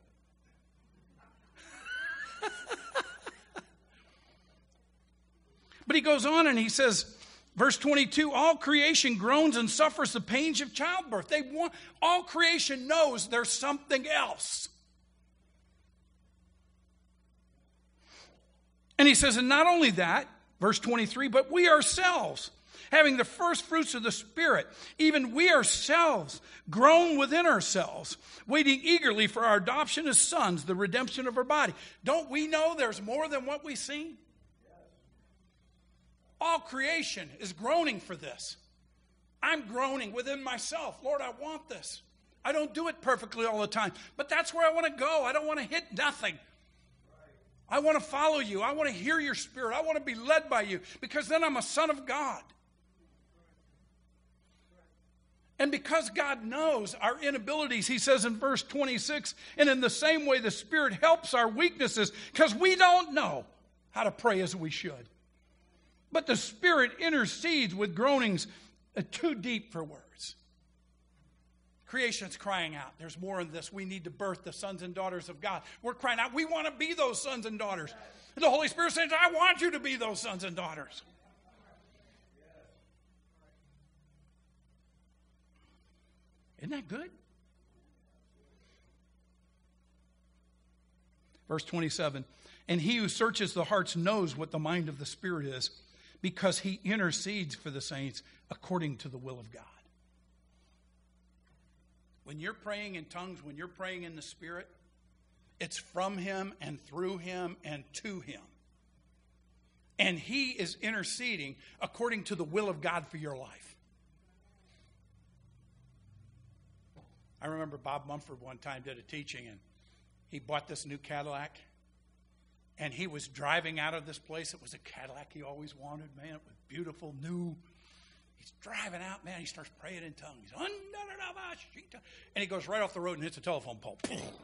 But he goes on and he says, verse twenty-two, all creation groans and suffers the pains of childbirth. They want, all creation knows there's something else. And he says, and not only that, verse twenty-three, but we ourselves, having the first fruits of the Spirit, even we ourselves groan within ourselves, waiting eagerly for our adoption as sons, the redemption of our body. Don't we know there's more than what we see? All creation is groaning for this. I'm groaning within myself. Lord, I want this. I don't do it perfectly all the time, but that's where I want to go. I don't want to hit nothing. I want to follow you. I want to hear your Spirit. I want to be led by you, because then I'm a son of God. And because God knows our inabilities, he says in verse twenty-six, and in the same way the Spirit helps our weaknesses, because we don't know how to pray as we should. But the Spirit intercedes with groanings too deep for words. Creation's crying out. There's more in this. We need to birth the sons and daughters of God. We're crying out. We want to be those sons and daughters. And the Holy Spirit says, I want you to be those sons and daughters. Isn't that good? Verse twenty-seven, and he who searches the hearts knows what the mind of the Spirit is, because he intercedes for the saints according to the will of God. When you're praying in tongues, when you're praying in the Spirit, it's from him and through him and to him. And he is interceding according to the will of God for your life. I remember Bob Mumford one time did a teaching, and he bought this new Cadillac, and he was driving out of this place. It was a Cadillac he always wanted, man. It was beautiful, new. He's driving out, man. He starts praying in tongues. And he goes right off the road and hits a telephone pole.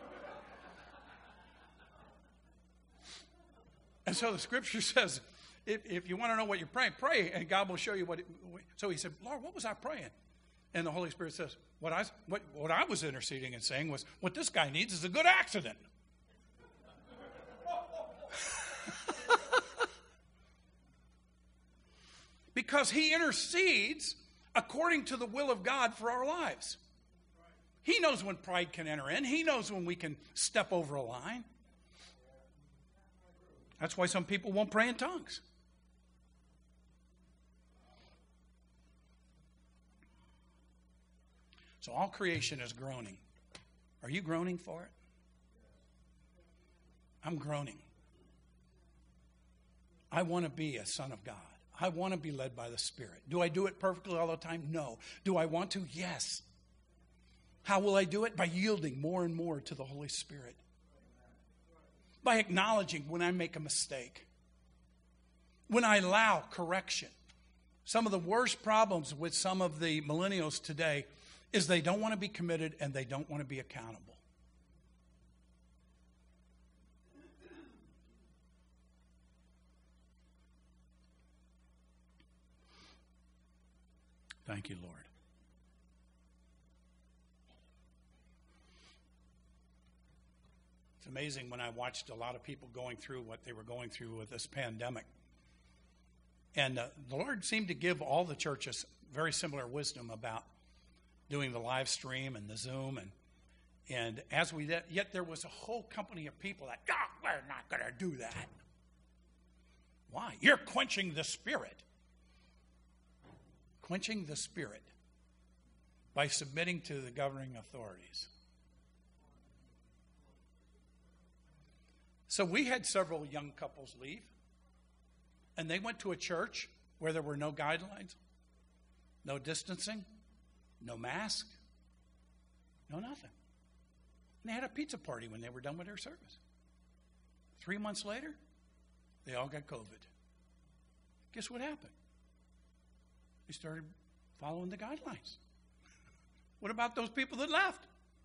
And so the scripture says, if, if you want to know what you're praying, pray, and God will show you what it, so he said, Lord, what was I praying? And the Holy Spirit says, what I, what, what I was interceding and saying was, what this guy needs is a good accident. Because he intercedes according to the will of God for our lives. He knows when pride can enter in. He knows when we can step over a line. That's why some people won't pray in tongues. So all creation is groaning. Are you groaning for it? I'm groaning. I want to be a son of God. I want to be led by the Spirit. Do I do it perfectly all the time? No. Do I want to? Yes. How will I do it? By yielding more and more to the Holy Spirit. By acknowledging when I make a mistake. When I allow correction. Some of the worst problems with some of the millennials today is they don't want to be committed and they don't want to be accountable. Thank you, Lord. It's amazing when I watched a lot of people going through what they were going through with this pandemic. And uh, the Lord seemed to give all the churches very similar wisdom about doing the live stream and the Zoom. And and as we did, yet there was a whole company of people that, God, we're not going to do that. Why? You're quenching the Spirit. Quenching the Spirit by submitting to the governing authorities. So we had several young couples leave, and they went to a church where there were no guidelines, no distancing, no mask, no nothing. And they had a pizza party when they were done with their service. Three months later, they all got COVID. Guess what happened? They started following the guidelines. What about those people that left?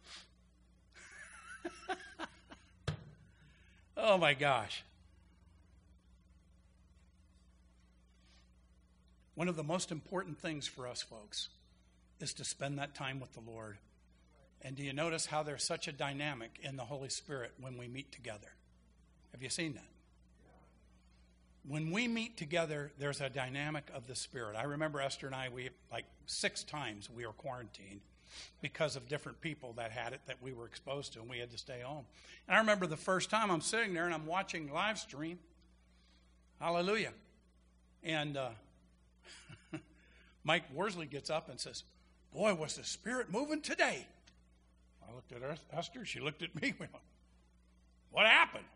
Oh my gosh. One of the most important things for us folks is to spend that time with the Lord. And do you notice how there's such a dynamic in the Holy Spirit when we meet together? Have you seen that? When we meet together, there's a dynamic of the Spirit. I remember Esther and I, we like six times we were quarantined because of different people that had it that we were exposed to, and we had to stay home. And I remember the first time I'm sitting there and I'm watching live stream. Hallelujah. And uh, Mike Worsley gets up and says, boy, was the Spirit moving today. I looked at Esther. She looked at me. We went, what happened?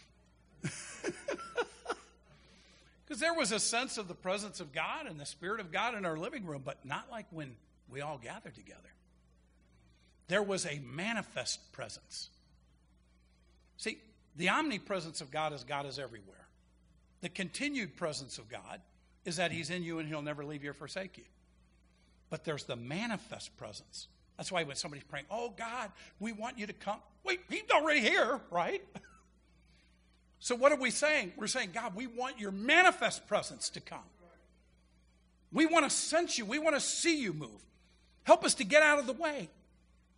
Because there was a sense of the presence of God and the Spirit of God in our living room, but not like when we all gathered together. There was a manifest presence. See, the omnipresence of God is God is everywhere. The continued presence of God is that He's in you and He'll never leave you or forsake you. But there's the manifest presence. That's why when somebody's praying, oh God, we want you to come. Wait, He's already here, right? So what are we saying? We're saying, God, we want your manifest presence to come. We want to sense you. We want to see you move. Help us to get out of the way.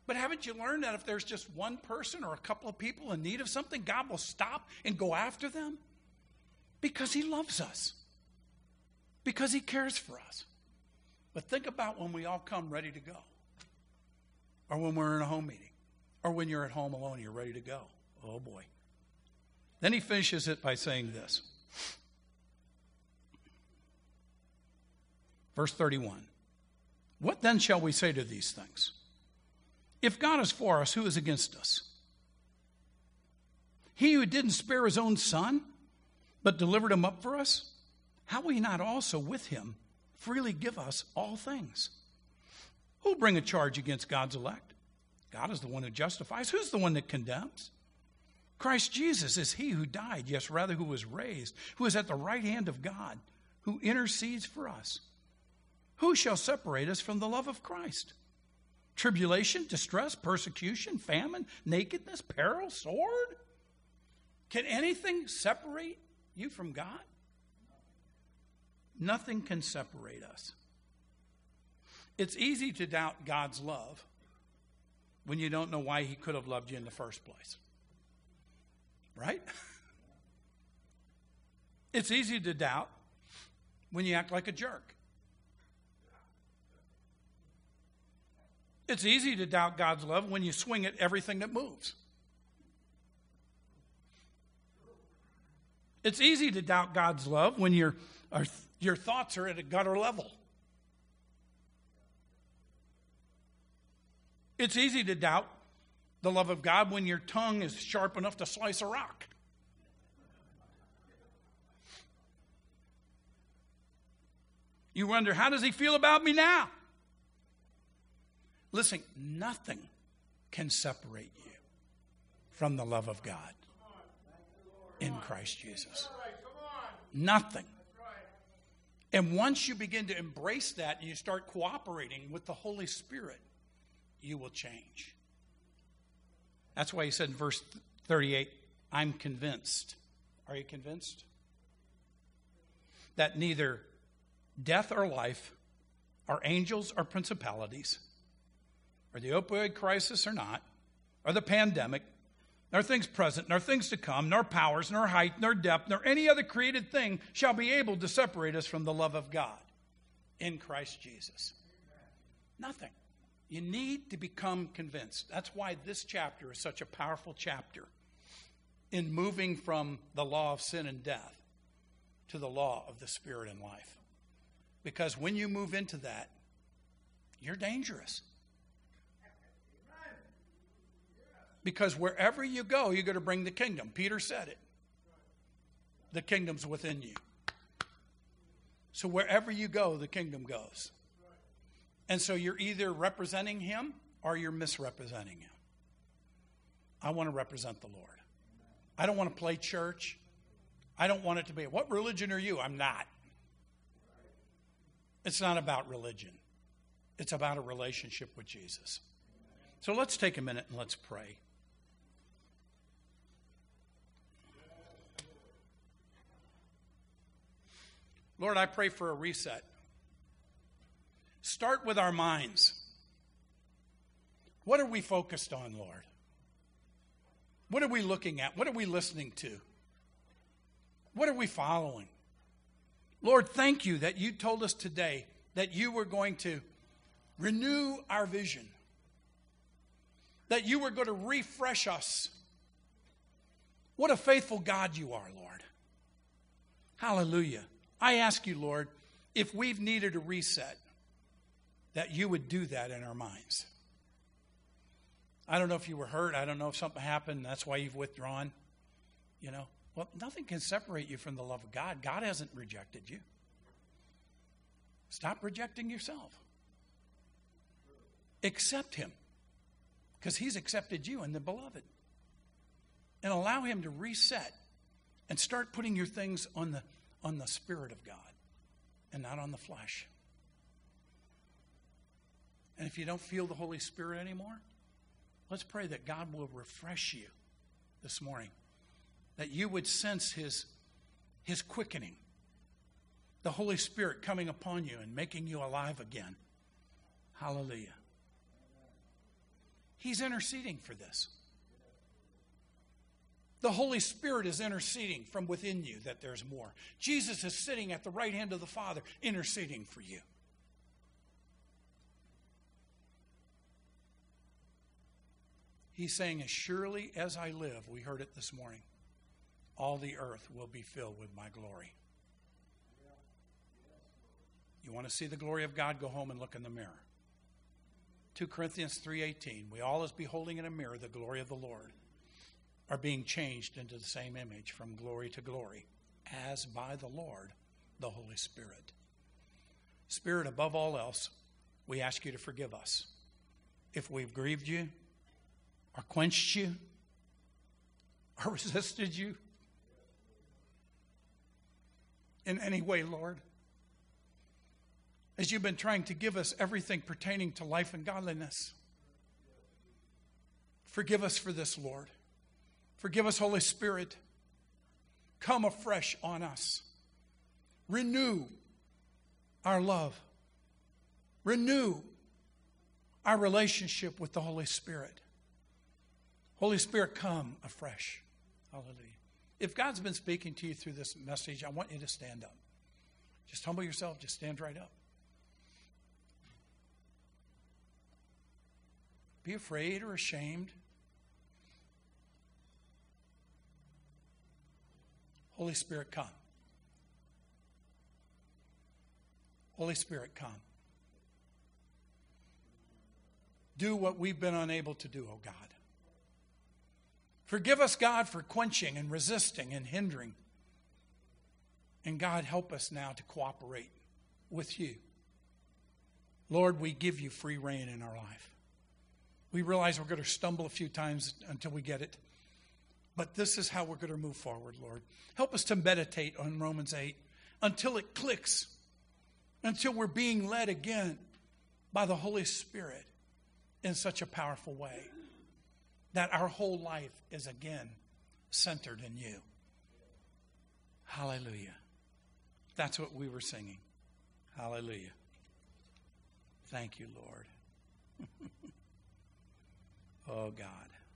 But haven't you learned that if there's just one person or a couple of people in need of something, God will stop and go after them? Because he loves us. Because he cares for us. But think about when we all come ready to go. Or when we're in a home meeting. Or when you're at home alone, you're ready to go. Oh boy. Then he finishes it by saying this. Verse thirty-one. What then shall we say to these things? If God is for us, who is against us? He who didn't spare his own son, but delivered him up for us, how will he not also with him freely give us all things? Who will bring a charge against God's elect? God is the one who justifies. Who's the one that condemns? Christ Jesus is he who died, yes, rather who was raised, who is at the right hand of God, who intercedes for us. Who shall separate us from the love of Christ? Tribulation, distress, persecution, famine, nakedness, peril, sword? Can anything separate you from God? Nothing can separate us. It's easy to doubt God's love when you don't know why he could have loved you in the first place. Right? It's easy to doubt when you act like a jerk. It's easy to doubt God's love when you swing at everything that moves. It's easy to doubt God's love when your, your thoughts are at a gutter level. It's easy to doubt the love of God when your tongue is sharp enough to slice a rock. You wonder, how does he feel about me now? Listen, nothing can separate you from the love of God in Christ Jesus. Nothing. And once you begin to embrace that and you start cooperating with the Holy Spirit, you will change. That's why he said in verse thirty-eight, I'm convinced. Are you convinced? That neither death or life, or angels or principalities, or the opioid crisis or not, or the pandemic, nor things present, nor things to come, nor powers, nor height, nor depth, nor any other created thing shall be able to separate us from the love of God in Christ Jesus. Nothing. You need to become convinced. That's why this chapter is such a powerful chapter in moving from the law of sin and death to the law of the Spirit and life. Because when you move into that, you're dangerous. Because wherever you go, you're going to bring the kingdom. Peter said it. The kingdom's within you. So wherever you go, the kingdom goes. And so you're either representing him or you're misrepresenting him. I want to represent the Lord. I don't want to play church. I don't want it to be, what religion are you? I'm not. It's not about religion. It's about a relationship with Jesus. So let's take a minute and let's pray. Lord, I pray for a reset. Start with our minds. What are we focused on, Lord? What are we looking at? What are we listening to? What are we following? Lord, thank you that you told us today that you were going to renew our vision, that you were going to refresh us. What a faithful God you are, Lord. Hallelujah. I ask you, Lord, if we've needed a reset, that you would do that in our minds. I don't know if you were hurt. I don't know if something happened. That's why you've withdrawn. You know, well, nothing can separate you from the love of God. God hasn't rejected you. Stop rejecting yourself. Accept him, because he's accepted you in the beloved. And allow him to reset and start putting your things on the on the Spirit of God and not on the flesh. And if you don't feel the Holy Spirit anymore, let's pray that God will refresh you this morning, that you would sense his, his quickening, the Holy Spirit coming upon you and making you alive again. Hallelujah. He's interceding for this. The Holy Spirit is interceding from within you that there's more. Jesus is sitting at the right hand of the Father interceding for you. He's saying, as surely as I live, we heard it this morning, all the earth will be filled with my glory. You want to see the glory of God? Go home and look in the mirror. Second Corinthians three eighteen, we all as beholding in a mirror the glory of the Lord are being changed into the same image from glory to glory, as by the Lord, the Holy Spirit. Spirit, above all else, we ask you to forgive us if we've grieved you, or quenched you, or resisted you in any way, Lord. As you've been trying to give us everything pertaining to life and godliness. Forgive us for this, Lord. Forgive us, Holy Spirit. Come afresh on us. Renew our love. Renew our relationship with the Holy Spirit. Holy Spirit, come afresh. Hallelujah. If God's been speaking to you through this message, I want you to stand up. Just humble yourself. Just stand right up. Be afraid or ashamed. Holy Spirit, come. Holy Spirit, come. Do what we've been unable to do, oh God. Forgive us, God, for quenching and resisting and hindering. And God, help us now to cooperate with you. Lord, we give you free rein in our life. We realize we're going to stumble a few times until we get it. But this is how we're going to move forward, Lord. Help us to meditate on Romans eight until it clicks, until we're being led again by the Holy Spirit in such a powerful way that our whole life is again centered in you. Hallelujah. That's what we were singing. Hallelujah. Thank you, Lord. Oh, God.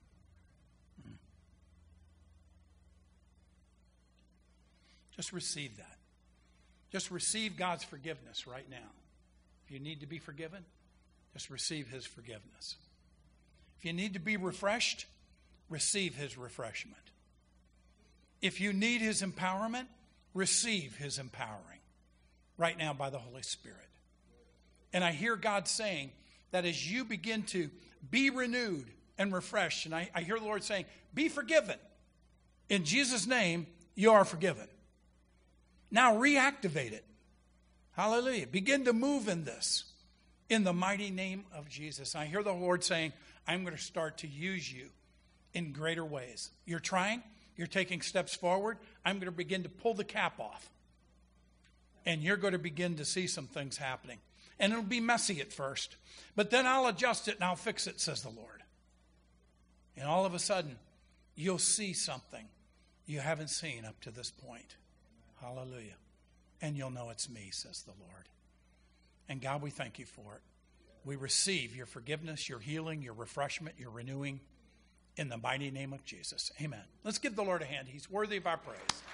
Just receive that. Just receive God's forgiveness right now. If you need to be forgiven, just receive his forgiveness. If you need to be refreshed, receive his refreshment. If you need his empowerment, receive his empowering right now by the Holy Spirit. And I hear God saying that as you begin to be renewed and refreshed, and I, I hear the Lord saying, be forgiven. In Jesus' name, you are forgiven. Now reactivate it. Hallelujah. Begin to move in this in the mighty name of Jesus. I hear the Lord saying, I'm going to start to use you in greater ways. You're trying. You're taking steps forward. I'm going to begin to pull the cap off. And you're going to begin to see some things happening. And it'll be messy at first. But then I'll adjust it and I'll fix it, says the Lord. And all of a sudden, you'll see something you haven't seen up to this point. Hallelujah. And you'll know it's me, says the Lord. And God, we thank you for it. We receive your forgiveness, your healing, your refreshment, your renewing in the mighty name of Jesus. Amen. Let's give the Lord a hand. He's worthy of our praise.